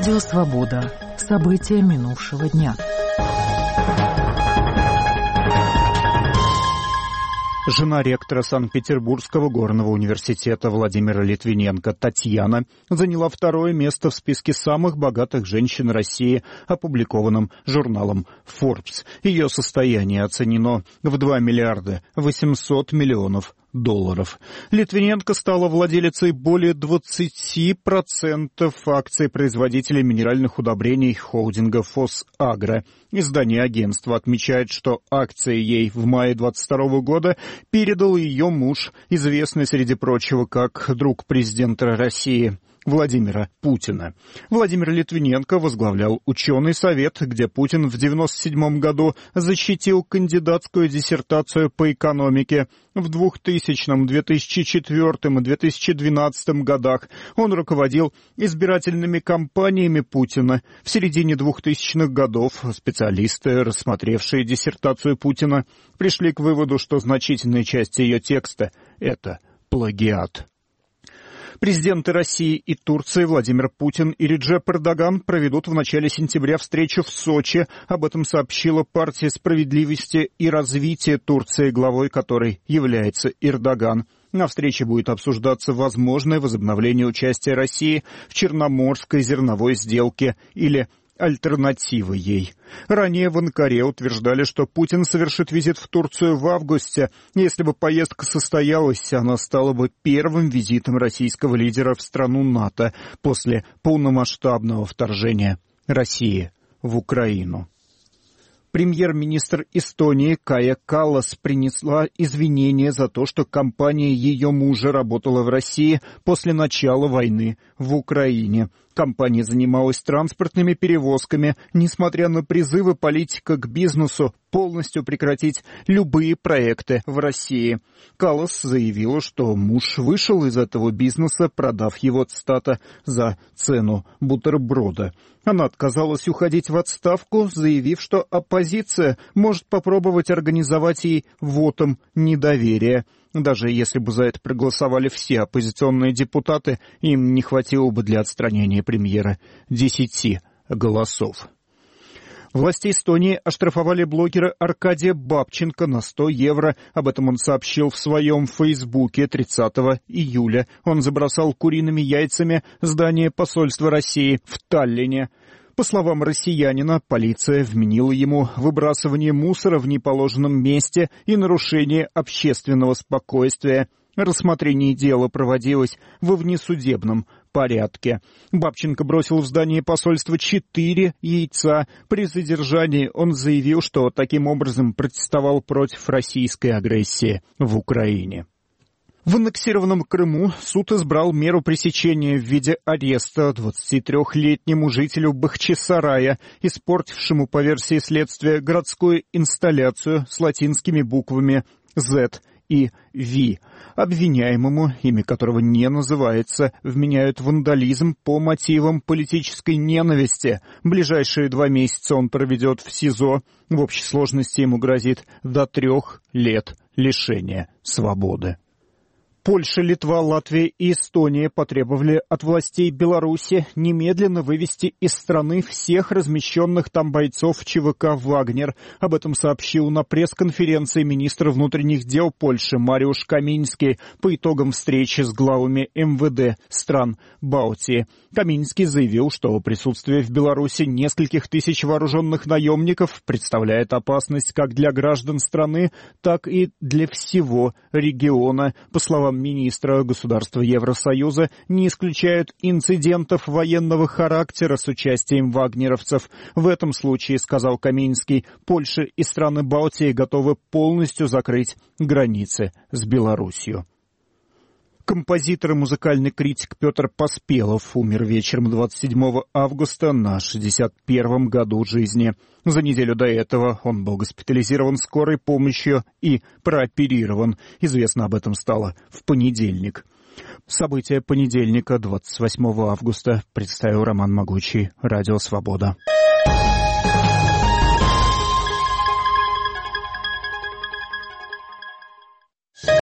Радио «Свобода». События минувшего дня. Жена ректора Санкт-Петербургского горного университета Владимира Литвиненко Татьяна заняла второе место в списке самых богатых женщин России, опубликованном журналом Forbes. Ее состояние оценено в 2 миллиарда 800 миллионов долларов. Литвиненко стала владелицей более 20% акций производителей минеральных удобрений холдинга «Фосагро». Издание агентства отмечает, что акции ей в мае 2022 года передал ее муж, известный, среди прочего, как друг президента России Владимира Путина. Владимир Литвиненко возглавлял ученый совет, где Путин в 1997 году защитил кандидатскую диссертацию по экономике. В 2000, 2004 и 2012 годах он руководил избирательными кампаниями Путина. В середине 2000-х годов специалисты, рассмотревшие диссертацию Путина, пришли к выводу, что значительная часть ее текста – это плагиат. Президенты России и Турции Владимир Путин и Реджеп Эрдоган проведут в начале сентября встречу в Сочи. Об этом сообщила партия справедливости и развития Турции, главой которой является Эрдоган. На встрече будет обсуждаться возможное возобновление участия России в Черноморской зерновой сделке или альтернативы ей. Ранее в Анкаре утверждали, что Путин совершит визит в Турцию в августе. Если бы поездка состоялась, она стала бы первым визитом российского лидера в страну НАТО после полномасштабного вторжения России в Украину. Премьер-министр Эстонии Кая Каллас принесла извинения за то, что компания ее мужа работала в России после начала войны в Украине. Компания занималась транспортными перевозками, несмотря на призывы политика к бизнесу полностью прекратить любые проекты в России. Каллас заявила, что муж вышел из этого бизнеса, продав его цитата за цену бутерброда. Она отказалась уходить в отставку, заявив, что оппозиция может попробовать организовать ей вотум недоверия. Даже если бы за это проголосовали все оппозиционные депутаты, им не хватило бы для отстранения премьера 10 голосов. Власти Эстонии оштрафовали блогера Аркадия Бабченко на 100 евро. Об этом он сообщил в своем фейсбуке 30 июля. Он забросал куриными яйцами здание посольства России в Таллине. По словам россиянина, полиция вменила ему выбрасывание мусора в неположенном месте и нарушение общественного спокойствия. Рассмотрение дела проводилось во внесудебном порядке. Бабченко бросил в здание посольства 4 яйца. При задержании он заявил, что таким образом протестовал против российской агрессии в Украине. В аннексированном Крыму суд избрал меру пресечения в виде ареста 23-летнему жителю Бахчисарая, испортившему, по версии следствия, городскую инсталляцию с латинскими буквами «Z» и «V». Обвиняемому, имя которого не называется, вменяют вандализм по мотивам политической ненависти. Ближайшие 2 месяца он проведет в СИЗО. В общей сложности ему грозит до 3 лет лишения свободы. Польша, Литва, Латвия и Эстония потребовали от властей Беларуси немедленно вывести из страны всех размещенных там бойцов ЧВК «Вагнер». Об этом сообщил на пресс-конференции министр внутренних дел Польши Мариуш Каминский по итогам встречи с главами МВД стран Балтии. Каминский заявил, что присутствие в Беларуси нескольких тысяч вооруженных наемников представляет опасность как для граждан страны, так и для всего региона. По словам министра, государства Евросоюза не исключают инцидентов военного характера с участием вагнеровцев. В этом случае, сказал Каминский, Польша и страны Балтии готовы полностью закрыть границы с Белоруссией. Композитор и музыкальный критик Петр Поспелов умер вечером 27 августа на 61-м году жизни. За неделю до этого он был госпитализирован скорой помощью и прооперирован. Известно об этом стало в понедельник. События понедельника, 28 августа, представил Роман Могучий, Радио «Свобода».